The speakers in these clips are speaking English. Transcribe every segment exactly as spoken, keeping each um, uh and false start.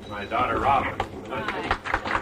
my daughter Robin. Hi.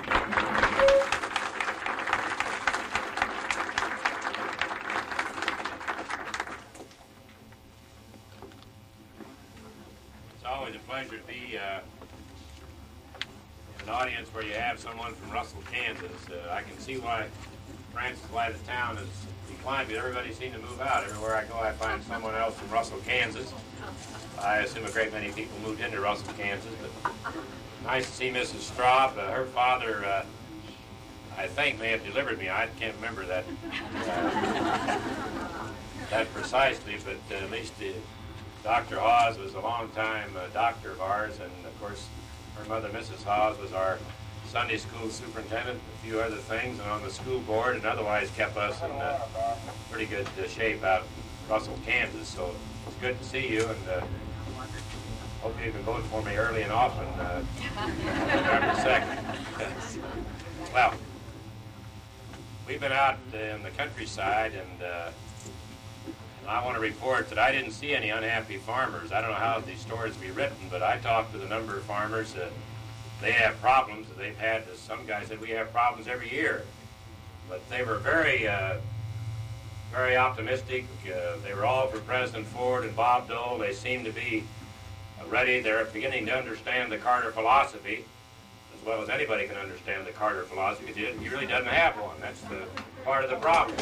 It's always a pleasure to be uh, in an audience where you have someone from Russell, Kansas. Uh, I can see why Francis Light of Town has declined, but everybody seemed to move out. Everywhere I go, I find someone else from Russell, Kansas. I assume a great many people moved into Russell, Kansas, but nice to see Missus Straub. Uh, her father, uh, I think, may have delivered me. I can't remember that uh, that precisely, but uh, at least uh, Doctor Hawes was a long-time uh, doctor of ours, and of course, her mother, Missus Hawes, was our Sunday school superintendent, a few other things, and on the school board, and otherwise kept us in uh, pretty good uh, shape out in Russell, Kansas. So it's good to see you, and uh, hope you can vote for me early and often, uh, November second. Well, we've been out in the countryside, and uh, I want to report that I didn't see any unhappy farmers. I don't know how these stories be written, but I talked with a number of farmers. Uh, they have problems that they've had. Some guys said we have problems every year, but they were very, uh, very optimistic. Uh, they were all for President Ford and Bob Dole. They seemed to be ready. They're beginning to understand the Carter philosophy as well as anybody can understand the Carter philosophy, because he really doesn't have one. That's the part of the problem.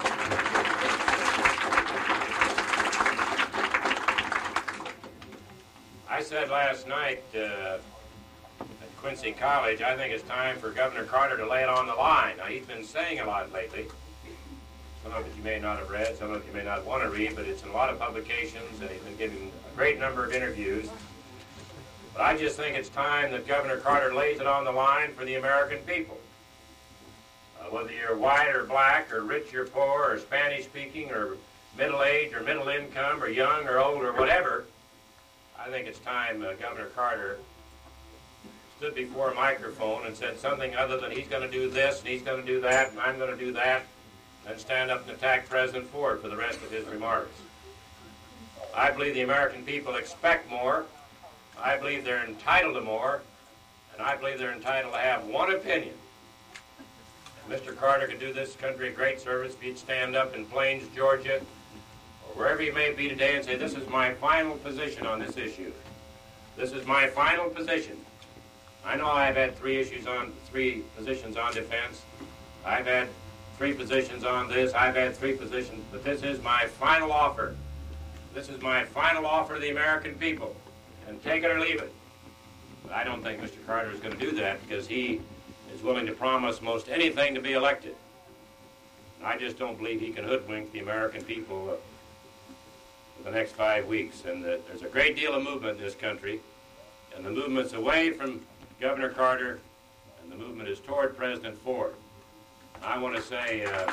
I said last night uh, at Quincy College, I think it's time for Governor Carter to lay it on the line. Now, he's been saying a lot lately. Some of it you may not have read, some of it you may not want to read, but it's in a lot of publications, and he's been giving a great number of interviews. But I just think it's time that Governor Carter lays it on the line for the American people. Uh, whether you're white or black, or rich or poor, or Spanish-speaking, or middle-aged, or middle-income, or young, or old, or whatever, I think it's time uh, Governor Carter stood before a microphone and said something other than he's going to do this, and he's going to do that, and I'm going to do that, and stand up and attack President Ford for the rest of his remarks. I believe the American people expect more. I believe they're entitled to more, and I believe they're entitled to have one opinion. Mister Carter could do this country a great service if he'd stand up in Plains, Georgia, or wherever he may be today, and say, this is my final position on this issue. This is my final position. I know I've had three issues on, three positions on defense. I've had three positions on this. I've had three positions, but this is my final offer. This is my final offer to the American people. And take it or leave it. But I don't think Mister Carter is going to do that, because he is willing to promise most anything to be elected. And I just don't believe he can hoodwink the American people uh, for the next five weeks. And uh, there's a great deal of movement in this country, and the movement's away from Governor Carter, and the movement is toward President Ford. I want to say, uh,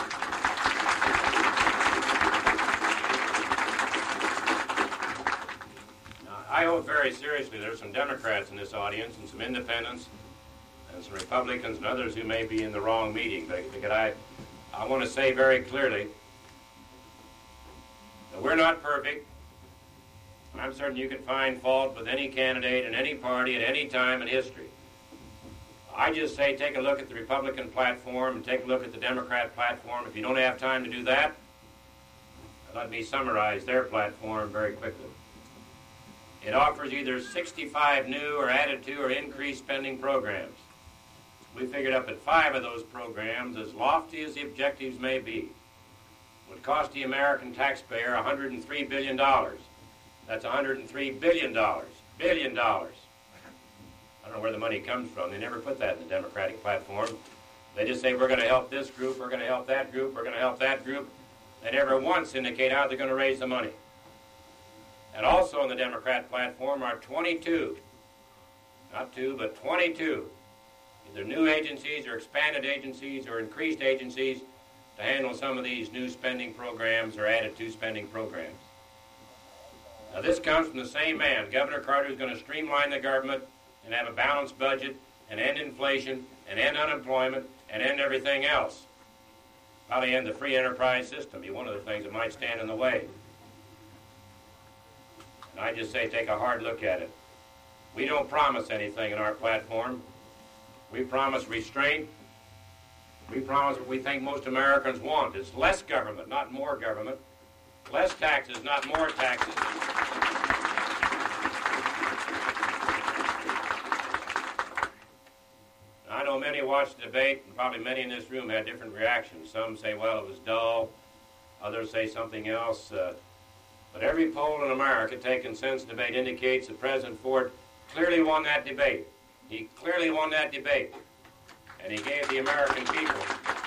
I hope very seriously there's some Democrats in this audience, and some independents, and some Republicans, and others who may be in the wrong meeting. But, but I, I want to say very clearly that we're not perfect. I'm certain you can find fault with any candidate in any party at any time in history. I just say take a look at the Republican platform and take a look at the Democrat platform. If you don't have time to do that, let me summarize their platform very quickly. It offers either sixty-five new or added to or increased spending programs. We figured up at five of those programs, as lofty as the objectives may be, would cost the American taxpayer one hundred three billion dollars. That's one hundred three billion dollars. Billion dollars. I don't know where the money comes from. They never put that in the Democratic platform. They just say, we're going to help this group, we're going to help that group, we're going to help that group. They never once indicate how they're going to raise the money. And also on the Democrat platform are twenty-two, not two, but twenty-two, either new agencies or expanded agencies or increased agencies to handle some of these new spending programs or added to spending programs. Now this comes from the same man. Governor Carter is going to streamline the government and have a balanced budget and end inflation and end unemployment and end everything else. Probably end the free enterprise system, be one of the things that might stand in the way. And I just say take a hard look at it. We don't promise anything in our platform. We promise restraint. We promise what we think most Americans want. It's less government, not more government. Less taxes, not more taxes. I know many watched the debate, and probably many in this room had different reactions. Some say, well, it was dull. Others say something else. Uh, but every poll in America taken since the debate indicates that President Ford clearly won that debate. He clearly won that debate. And he gave the American people,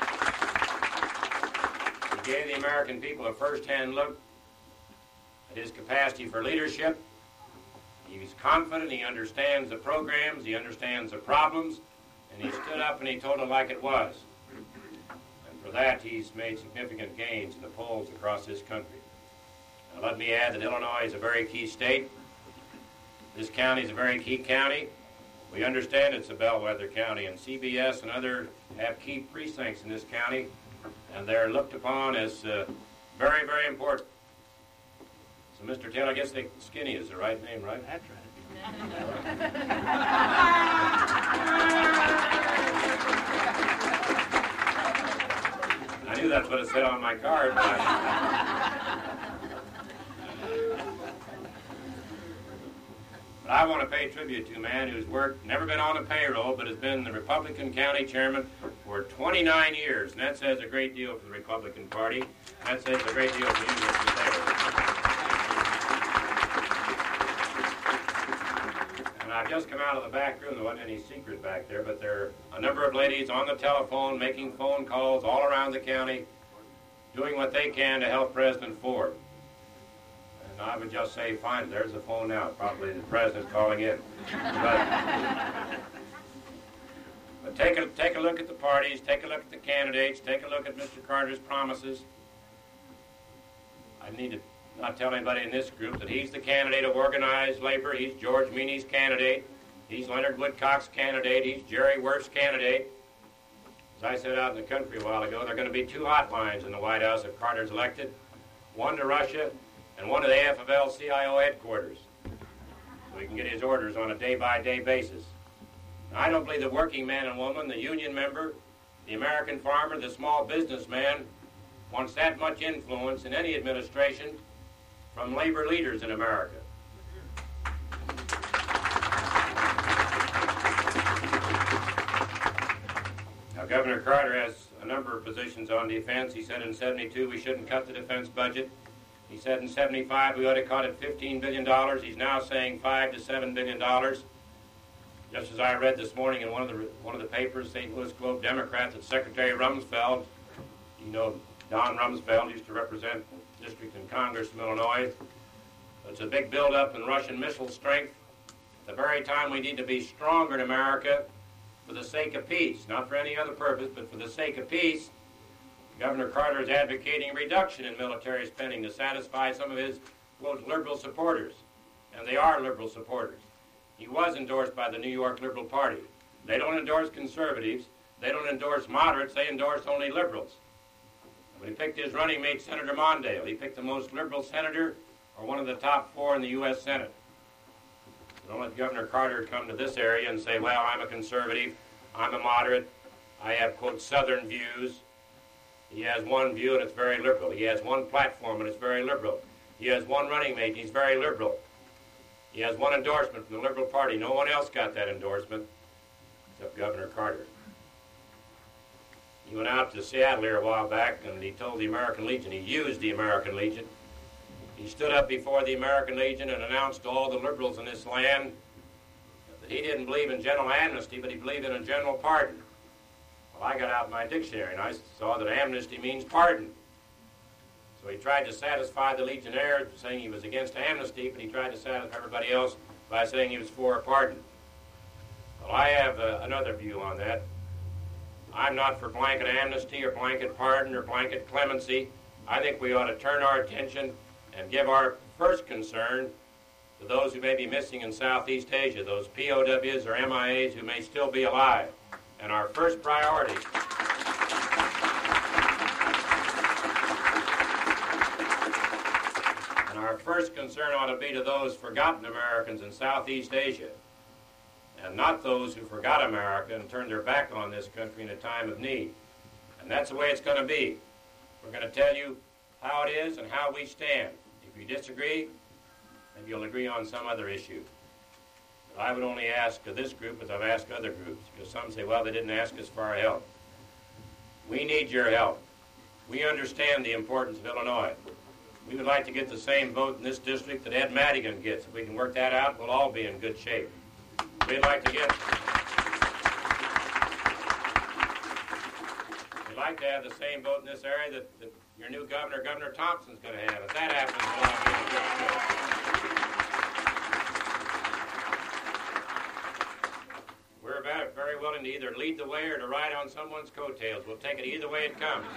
he gave the American people a first-hand look at his capacity for leadership. He's confident, he understands the programs, he understands the problems, and he stood up and he told it like it was. And for that, he's made significant gains in the polls across this country. Now, let me add that Illinois is a very key state. This county is a very key county. We understand it's a bellwether county, and C B S and others have key precincts in this county, and they're looked upon as uh, very, very important. So, Mister Taylor, I guess they, Skinny is the right name, right? That's right. I knew that's what it said on my card. But I, But I want to pay tribute to a man who's worked, never been on a payroll, but has been the Republican county chairman for twenty-nine years. And that says a great deal for the Republican Party. That says a great deal for you, Mister Taylor. And I've just come out of the back room. There wasn't any secret back there, but there are a number of ladies on the telephone making phone calls all around the county, doing what they can to help President Ford. I would just say, fine, there's the phone now. Probably the president's calling in. But, but take, a, take a look at the parties, take a look at the candidates, take a look at Mister Carter's promises. I need to not tell anybody in this group that he's the candidate of organized labor. He's George Meany's candidate. He's Leonard Woodcock's candidate. He's Jerry Worth's candidate. As I said out in the country a while ago, there are going to be two hotlines in the White House if Carter's elected. One to Russia, and one of the A F L C I O headquarters, so he can get his orders on a day-by-day basis. Now, I don't believe the working man and woman, the union member, the American farmer, the small businessman wants that much influence in any administration from labor leaders in America. Now, Governor Carter has a number of positions on defense. He said in seventy-two we shouldn't cut the defense budget. He said in seventy-five we ought to cut it fifteen billion dollars. He's now saying five to seven billion dollars. Just as I read this morning in one of the one of the papers, Saint Louis Globe Democrat, that Secretary Rumsfeld, you know, Don Rumsfeld used to represent the district in Congress from Illinois. It's a big buildup in Russian missile strength at the very time we need to be stronger in America for the sake of peace, not for any other purpose, but for the sake of peace. Governor Carter is advocating a reduction in military spending to satisfy some of his, quote, liberal supporters. And they are liberal supporters. He was endorsed by the New York Liberal Party. They don't endorse conservatives. They don't endorse moderates. They endorse only liberals. When he picked his running mate, Senator Mondale, he picked the most liberal senator or one of the top four in the U S Senate. So don't let Governor Carter come to this area and say, well, I'm a conservative, I'm a moderate, I have, quote, southern views. He has one view, and it's very liberal. He has one platform, and it's very liberal. He has one running mate, and he's very liberal. He has one endorsement from the Liberal Party. No one else got that endorsement except Governor Carter. He went out to Seattle here a while back, and he told the American Legion, he used the American Legion. He stood up before the American Legion and announced to all the liberals in this land that he didn't believe in general amnesty, but he believed in a general pardon. Well, I got out my dictionary, and I saw that amnesty means pardon. So he tried to satisfy the Legionnaires, saying he was against amnesty, but he tried to satisfy everybody else by saying he was for a pardon. Well, I have uh, another view on that. I'm not for blanket amnesty or blanket pardon or blanket clemency. I think we ought to turn our attention and give our first concern to those who may be missing in Southeast Asia, those P O Ws or M I As who may still be alive. And our first priority and our first concern ought to be to those forgotten Americans in Southeast Asia. and not those who forgot America and turned their back on this country in a time of need. And that's the way it's going to be. We're going to tell you how it is and how we stand. If you disagree, maybe you'll agree on some other issue. But I would only ask this group as I've asked other groups, because some say, well, they didn't ask us for our help. We need your help. We understand the importance of Illinois. We would like to get the same vote in this district that Ed Madigan gets. If we can work that out, we'll all be in good shape. We'd like to get... We'd like to have the same vote in this area that, that your new governor, Governor Thompson's going to have. If that happens, we'll all be in good shape. We're about very willing to either lead the way or to ride on someone's coattails. We'll take it either way it comes.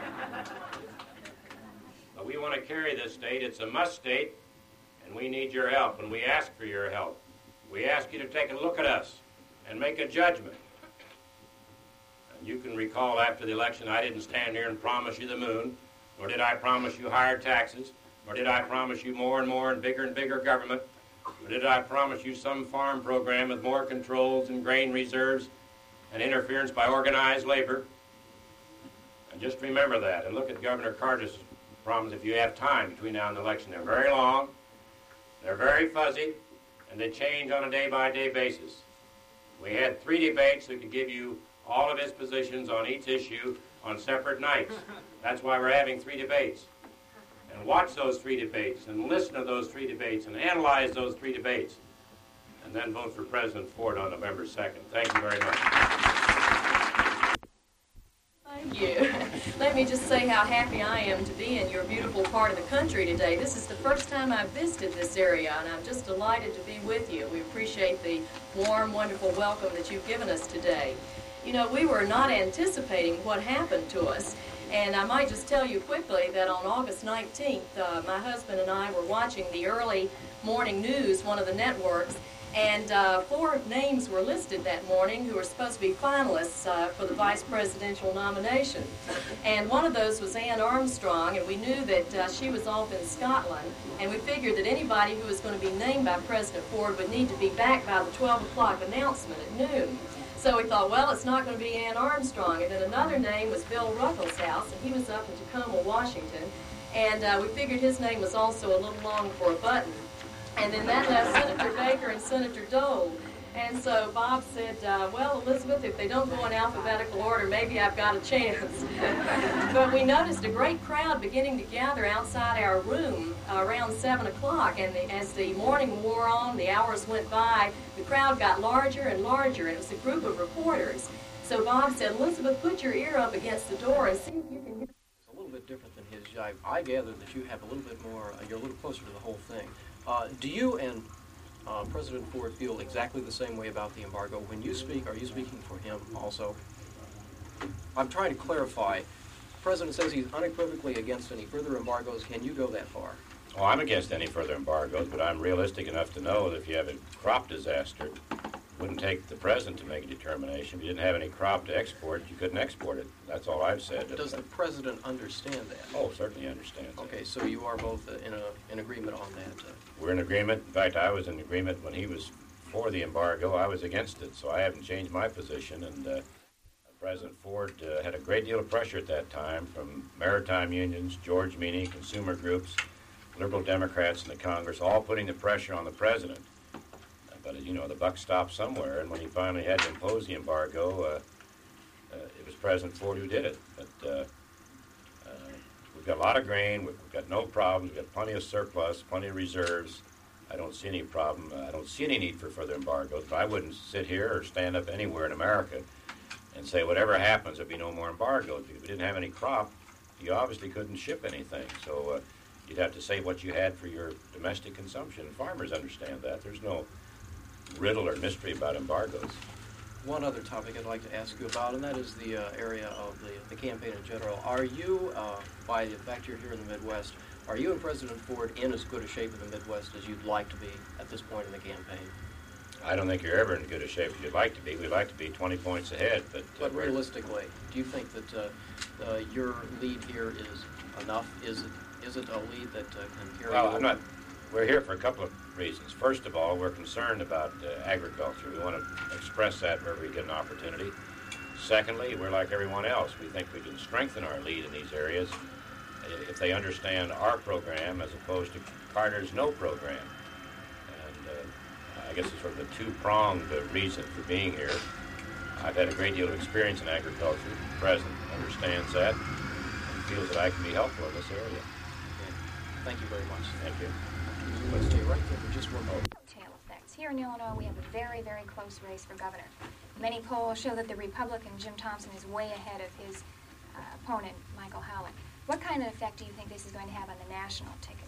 But we want to carry this state. It's a must state, and we need your help, and we ask for your help. We ask you to take a look at us and make a judgment. And you can recall after the election, I didn't stand here and promise you the moon, nor did I promise you higher taxes, nor did I promise you more and more and bigger and bigger government, nor did I promise you some farm program with more controls and grain reserves and interference by organized labor. And just remember that, and look at Governor Carter's promise if you have time between now and the election. They're very long, they're very fuzzy, and they change on a day-by-day basis. We had three debates that could give you all of his positions on each issue on separate nights. That's why we're having three debates. And watch those three debates, and listen to those three debates, and analyze those three debates, and then vote for President Ford on November second. Thank you very much. Thank you. Let me just say how happy I am to be in your beautiful part of the country today. This is the first time I've visited this area, and I'm just delighted to be with you. We appreciate the warm, wonderful welcome that you've given us today. You know, we were not anticipating what happened to us, and I might just tell you quickly that on August nineteenth, uh, my husband and I were watching the early morning news, one of the networks, and uh, four names were listed that morning who were supposed to be finalists uh, for the vice presidential nomination. And one of those was Anne Armstrong, and we knew that uh, she was off in Scotland, and we figured that anybody who was going to be named by President Ford would need to be back by the twelve o'clock announcement at noon. So we thought, well, it's not going to be Anne Armstrong. And then another name was Bill Ruckelshaus, and he was up in Tacoma, Washington. And uh, we figured his name was also a little long for a button. And then that left Senator Baker and Senator Dole. And so Bob said, uh, well, Elizabeth, if they don't go in alphabetical order, maybe I've got a chance. But we noticed a great crowd beginning to gather outside our room uh, around seven o'clock. And the, as the morning wore on, the hours went by, the crowd got larger and larger, and it was a group of reporters. So Bob said, Elizabeth, put your ear up against the door and see if you can hear. It's a little bit different than his. I, I gather that you have a little bit more, uh, you're a little closer to the whole thing. Uh, do you and uh, President Ford feel exactly the same way about the embargo? When you speak, are you speaking for him also? I'm trying to clarify. The President says he's unequivocally against any further embargoes. Can you go that far? Oh, I'm against any further embargoes, but I'm realistic enough to know that if you have a crop disaster, it wouldn't take the President to make a determination. If you didn't have any crop to export, you couldn't export it. That's all I've said. Does the President understand that? Oh, certainly understands that. Okay, so you are both uh, in, a, in agreement on that? Uh, We're in agreement. In fact, I was in agreement when he was for the embargo. I was against it, so I haven't changed my position. And uh, President Ford uh, had a great deal of pressure at that time from maritime unions, George Meany, consumer groups, liberal Democrats in the Congress, all putting the pressure on the President. But, you know, the buck stopped somewhere, and when he finally had to impose the embargo, uh, uh, it was President Ford who did it. But uh, uh, we've got a lot of grain, we've got no problems, we've got plenty of surplus, plenty of reserves. I don't see any problem, uh, I don't see any need for further embargoes, but I wouldn't sit here or stand up anywhere in America and say whatever happens, there'll be no more embargoes. If we didn't have any crop, you obviously couldn't ship anything. So uh, you'd have to say what you had for your domestic consumption. Farmers understand that. There's no riddle or mystery about embargoes. One other topic I'd like to ask you about, and that is the uh, area of the, the campaign in general. Are you, uh, by the fact you're here in the Midwest, are you and President Ford in as good a shape in the Midwest as you'd like to be at this point in the campaign? I don't think you're ever in good a shape as you'd like to be. We'd like to be twenty points ahead, but... Uh, but realistically, do you think that uh, uh, your lead here is enough? Is it, is it a lead that uh, can carry Well, over? I'm not... we're here for a couple of reasons. First of all, we're concerned about uh, agriculture. We want to express that wherever we get an opportunity. Secondly, we're like everyone else. We think we can strengthen our lead in these areas if they understand our program as opposed to Carter's no program. And uh, I guess it's sort of a two-pronged uh, reason for being here. I've had a great deal of experience in agriculture. The President understands that and feels that I can be helpful in this area. Okay. Thank you very much. Thank you. Let's stay right there for just one moment. Tail effects. Here in Illinois, we have a very, very close race for governor. Many polls show that the Republican Jim Thompson is way ahead of his uh, opponent, Michael Howlett. What kind of effect do you think this is going to have on the national ticket?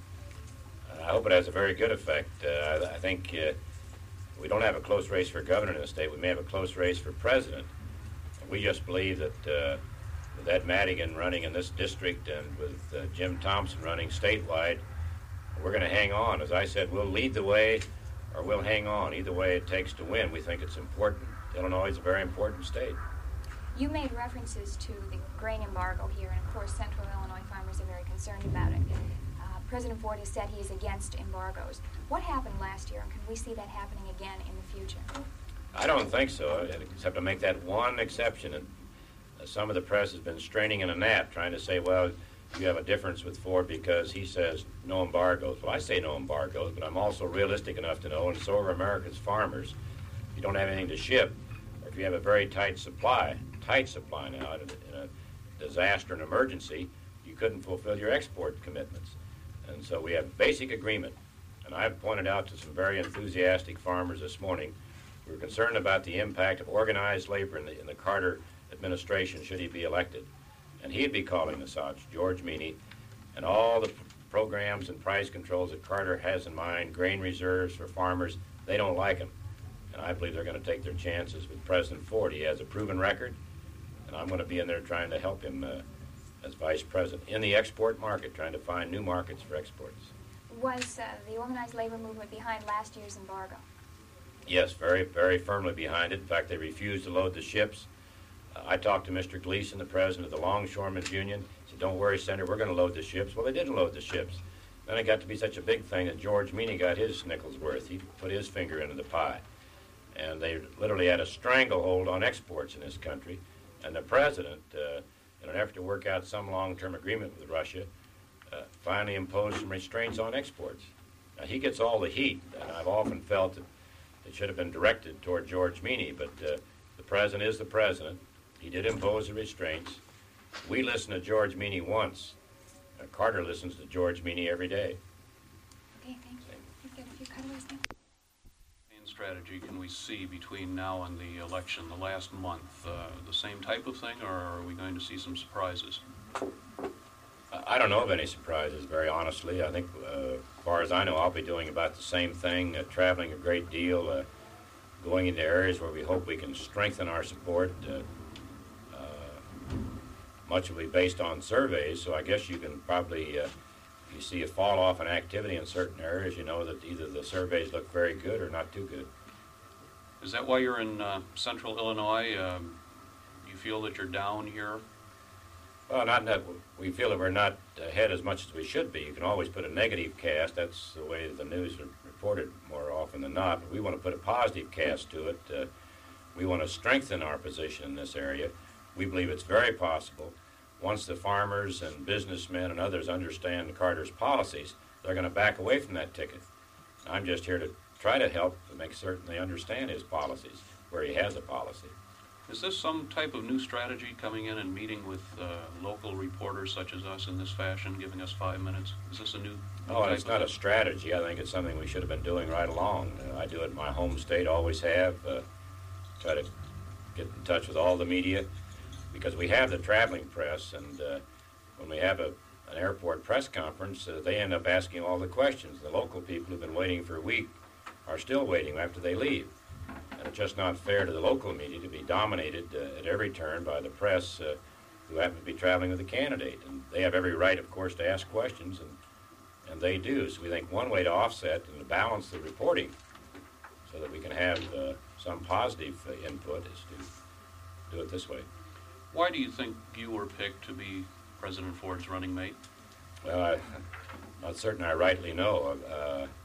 I hope it has a very good effect. Uh, I think uh, we don't have a close race for governor in the state. We may have a close race for president. We just believe that uh, with Ed Madigan running in this district and with uh, Jim Thompson running statewide, we're going to hang on. As I said, we'll lead the way or we'll hang on. Either way it takes to win. We think it's important. Illinois is a very important state. You made references to the grain embargo here, and of course central Illinois farmers are very concerned about it. Uh, President Ford has said he is against embargoes. What happened last year, and can we see that happening again in the future? I don't think so, except to make that one exception. And uh, some of the press has been straining in a gnat, trying to say, well, you have a difference with Ford because he says no embargoes. Well, I say no embargoes, but I'm also realistic enough to know, and so are America's farmers, if you don't have anything to ship, or if you have a very tight supply, tight supply now in a, in a disaster and emergency, you couldn't fulfill your export commitments. And so we have basic agreement. And I've pointed out to some very enthusiastic farmers this morning, we're concerned about the impact of organized labor in the, in the Carter administration should he be elected. And he'd be calling the shots, George Meany, and all the programs and price controls that Carter has in mind, grain reserves for farmers, they don't like them. And I believe they're going to take their chances with President Ford. He has a proven record, and I'm going to be in there trying to help him uh, as vice president in the export market, trying to find new markets for exports. Was uh, the organized labor movement behind last year's embargo? Yes, very, very firmly behind it. In fact, they refused to load the ships. Uh, I talked to Mister Gleason, the president of the Longshoremen's Union. He said, don't worry, Senator, we're going to load the ships. Well, they didn't load the ships. Then it got to be such a big thing that George Meany got his nickel's worth. He put his finger into the pie. And they literally had a stranglehold on exports in this country. And the president, uh, in an effort to work out some long-term agreement with Russia, uh, finally imposed some restraints on exports. Now, he gets all the heat, and I've often felt that it should have been directed toward George Meany, but uh, the president is the president. He did impose the restraints. We listened to George Meany once. Uh, Carter listens to George Meany every day. Okay, thank you. We've got a few cutaways now. Strategy can we see between now and the election, the last month? Uh, the same type of thing, or are we going to see some surprises? I don't know of any surprises, very honestly. I think, uh, as far as I know, I'll be doing about the same thing, uh, traveling a great deal, uh, going into areas where we hope we can strengthen our support. Uh, uh, much will be based on surveys, so I guess you can probably, uh, if you see a fall off in activity in certain areas, you know that either the surveys look very good or not too good. Is that why you're in uh, central Illinois? Um, you feel that you're down here? Well, not that we feel that we're not ahead as much as we should be. You can always put a negative cast. That's the way the news are reported more often than not. But we want to put a positive cast to it. Uh, we want to strengthen our position in this area. We believe it's very possible. Once the farmers and businessmen and others understand Carter's policies, they're going to back away from that ticket. I'm just here to try to help to make certain they understand his policies, where he has a policy. Is this some type of new strategy, coming in and meeting with uh, local reporters such as us in this fashion, giving us five minutes? Is this a new, new Oh, type it's not of a strategy. I think it's something we should have been doing right along. Uh, I do it in my home state, always have. Uh, try to get in touch with all the media, because we have the traveling press, and uh, when we have a, an airport press conference, uh, they end up asking all the questions. The local people who've been waiting for a week are still waiting after they leave. And it's just not fair to the local media to be dominated uh, at every turn by the press uh, who happen to be traveling with the candidate. And they have every right, of course, to ask questions, and, and they do. So we think one way to offset and to balance the reporting so that we can have uh, some positive uh, input is to do it this way. Why do you think you were picked to be President Ford's running mate? Well, I'm not certain I rightly know. Uh,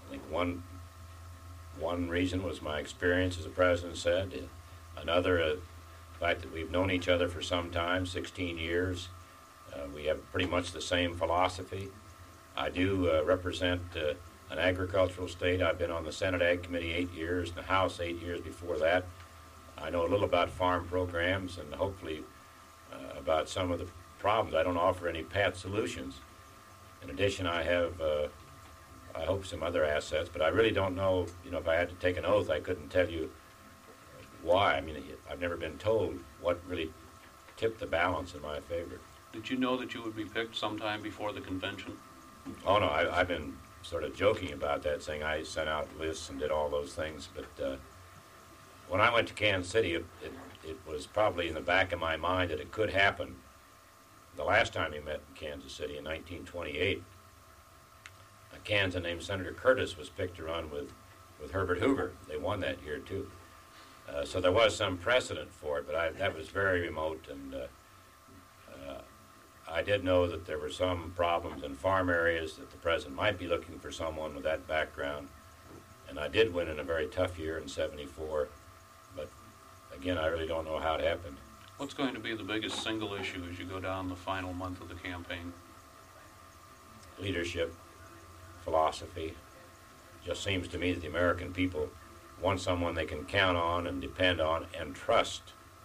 I think one one reason was my experience, as the president said. Another, uh, the fact that we've known each other for some time, sixteen years. Uh, we have pretty much the same philosophy. I do uh, represent uh, an agricultural state. I've been on the Senate Ag Committee eight years, the House eight years before that. I know a little about farm programs and hopefully uh, about some of the problems. I don't offer any pat solutions. In addition, I have, uh, I hope, some other assets, but I really don't know, you know, if I had to take an oath, I couldn't tell you why. I mean, I've never been told what really tipped the balance in my favor. Did you know that you would be picked sometime before the convention? Oh, no, I, I've been sort of joking about that, saying I sent out lists and did all those things, but uh, when I went to Kansas City, it, it, it was probably in the back of my mind that it could happen. The last time we met in Kansas City in nineteen twenty-eight, a Kansan named Senator Curtis was picked to run with, with Herbert Hoover. They won that year, too. Uh, so there was some precedent for it, but I, that was very remote, and uh, uh, I did know that there were some problems in farm areas, that the president might be looking for someone with that background. And I did win in a very tough year in seventy-four, but again, I really don't know how it happened. What's going to be the biggest single issue as you go down the final month of the campaign? Leadership, philosophy. Just seems to me that the American people want someone they can count on and depend on and trust.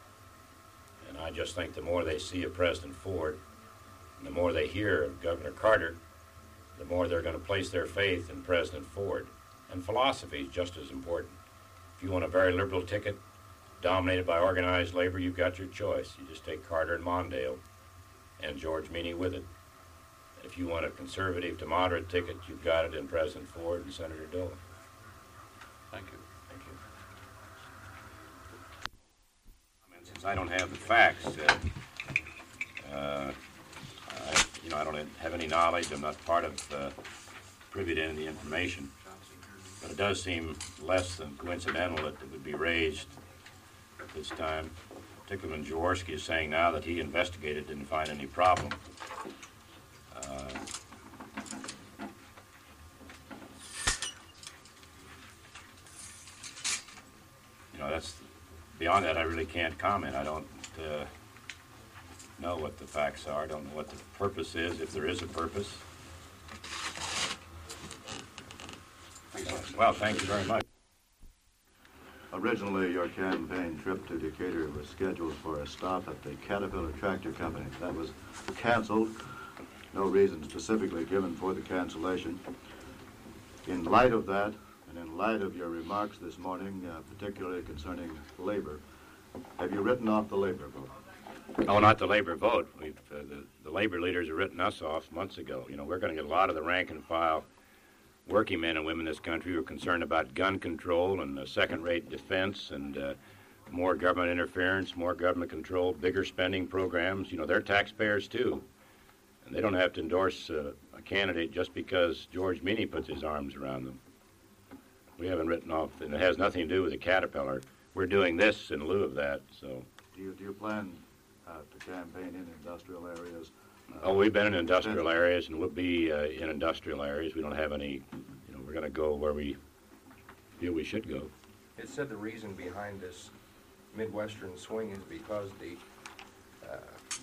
And I just think the more they see of President Ford, and the more they hear of Governor Carter, the more they're going to place their faith in President Ford. And philosophy is just as important. If you want a very liberal ticket dominated by organized labor, you've got your choice. You just take Carter and Mondale and George Meany with it. If you want a conservative to moderate ticket, you've got it in President Ford and Senator Dole. Thank you. Thank you. I mean, since I don't have the facts, uh, uh, I, you know, I don't have any knowledge. I'm not part of, uh, privy to any of the information. But it does seem less than coincidental that it would be raised at this time, particularly when Jaworski is saying now that he investigated, didn't find any problem. Uh, you know, that's, beyond that I really can't comment. I don't uh, know what the facts are. I don't know what the purpose is, if there is a purpose. Well, thank you very much. Originally, your campaign trip to Decatur was scheduled for a stop at the Caterpillar Tractor Company. That was canceled. No reason specifically given for the cancellation. In light of that, and in light of your remarks this morning, uh, particularly concerning labor, have you written off the labor vote? Oh, not the labor vote. We've, uh, the, the labor leaders have written us off months ago. You know, we're going to get a lot of the rank and file working men and women in this country who are concerned about gun control and uh, second-rate defense and uh, more government interference, more government control, bigger spending programs. You know, they're taxpayers, too. And they don't have to endorse uh, a candidate just because George Meany puts his arms around them. We haven't written off, and it has nothing to do with the Caterpillar. We're doing this in lieu of that, so. Do you, do you plan uh, to campaign in industrial areas? Uh, oh, we've been in industrial areas, and we'll be uh, in industrial areas. We don't have any, you know, we're going to go where we feel we should go. It said the reason behind this Midwestern swing is because the uh,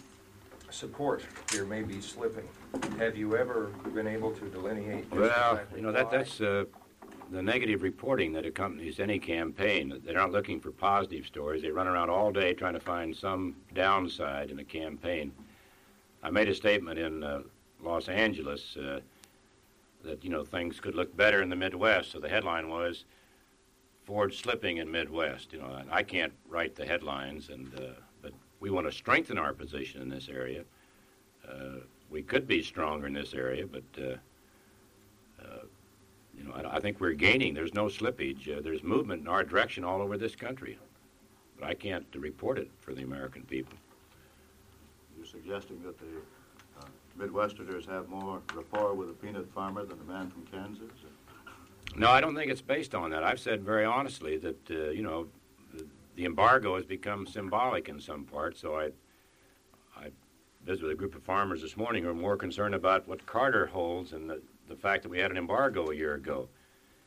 support here may be slipping. Have you ever been able to delineate just Well, exactly you know, that why? that's uh, the negative reporting that accompanies any campaign. They're not looking for positive stories. They run around all day trying to find some downside in a campaign. I made a statement in uh, Los Angeles uh, that, you know, things could look better in the Midwest. So the headline was, Ford slipping in Midwest. You know, and I can't write the headlines, and uh, but we want to strengthen our position in this area. Uh, we could be stronger in this area, but, uh, uh, you know, I, I think we're gaining. There's no slippage. Uh, there's movement in our direction all over this country. But I can't uh, report it for the American people. You're suggesting that the uh, Midwesterners have more rapport with a peanut farmer than the man from Kansas? No, I don't think it's based on that. I've said very honestly that, uh, you know, the, the embargo has become symbolic in some parts, so I, I visited with a group of farmers this morning who are more concerned about what Carter holds and the, the fact that we had an embargo a year ago.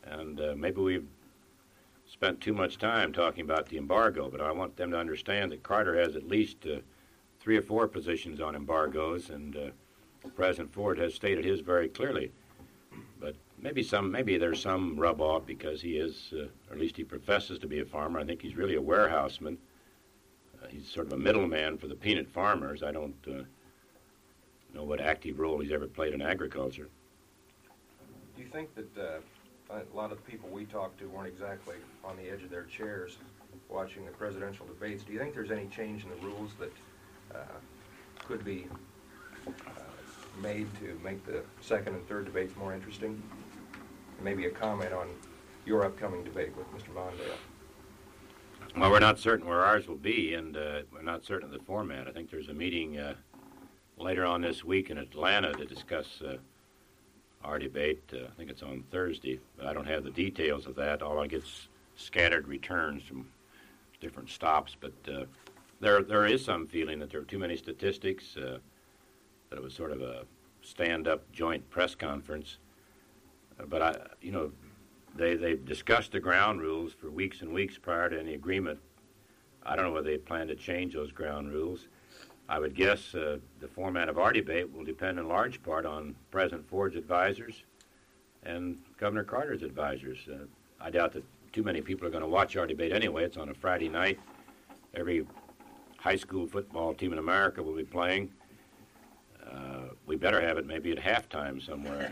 And uh, maybe we've spent too much time talking about the embargo, but I want them to understand that Carter has at least uh, three or four positions on embargoes, and uh, President Ford has stated his very clearly. But maybe some, maybe there's some rub off because he is, uh, or at least he professes to be a farmer. I think he's really a warehouseman. Uh, he's sort of a middleman for the peanut farmers. I don't uh, know what active role he's ever played in agriculture. Do you think that uh, a lot of the people we talked to weren't exactly on the edge of their chairs watching the presidential debates? Do you think there's any change in the rules that uh, could be uh, made to make the second and third debates more interesting? Maybe a comment on your upcoming debate with Mister Mondale. Well, we're not certain where ours will be, and uh, we're not certain of the format. I think there's a meeting uh, later on this week in Atlanta to discuss uh, our debate. Uh, I think it's on Thursday. But I don't have the details of that. All I get is scattered returns from different stops. But uh, there, there is some feeling that there are too many statistics, uh, that it was sort of a stand-up joint press conference. Uh, but, I, you know, they, they've discussed the ground rules for weeks and weeks prior to any agreement. I don't know whether they plan to change those ground rules. I would guess uh, the format of our debate will depend in large part on President Ford's advisors and Governor Carter's advisors. Uh, I doubt that too many people are going to watch our debate anyway. It's on a Friday night. Every high school football team in America will be playing. Uh, we better have it maybe at halftime somewhere.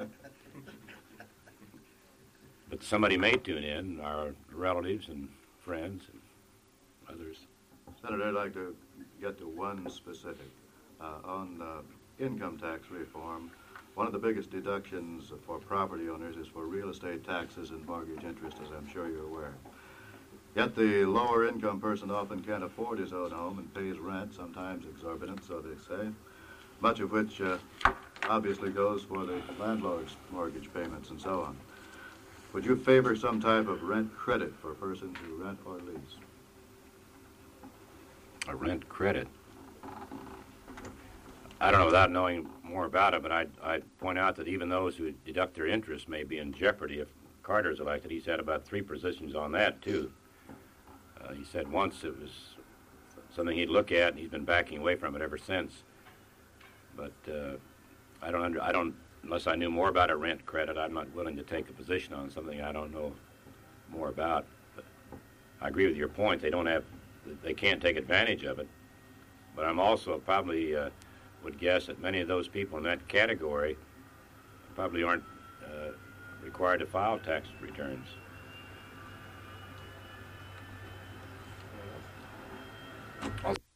But somebody may tune in, our relatives and friends and others. Senator, I'd like to get to one specific. Uh, on uh, income tax reform, one of the biggest deductions for property owners is for real estate taxes and mortgage interest, as I'm sure you're aware. Yet the lower income person often can't afford his own home and pays rent, sometimes exorbitant, so they say, much of which uh, obviously goes for the landlord's mortgage payments and so on. Would you favor some type of rent credit for persons who rent or lease? A rent credit. I don't know without knowing more about it, but I'd, I'd point out that even those who deduct their interest may be in jeopardy if Carter's elected. He's had about three positions on that, too. Uh, he said once it was something he'd look at, and he's been backing away from it ever since. But uh, I don't under, I don't, unless I knew more about a rent credit, I'm not willing to take a position on something I don't know more about. But I agree with your point. They don't have, they can't take advantage of it. But I'm also probably uh, would guess that many of those people in that category probably aren't uh, required to file tax returns. I'll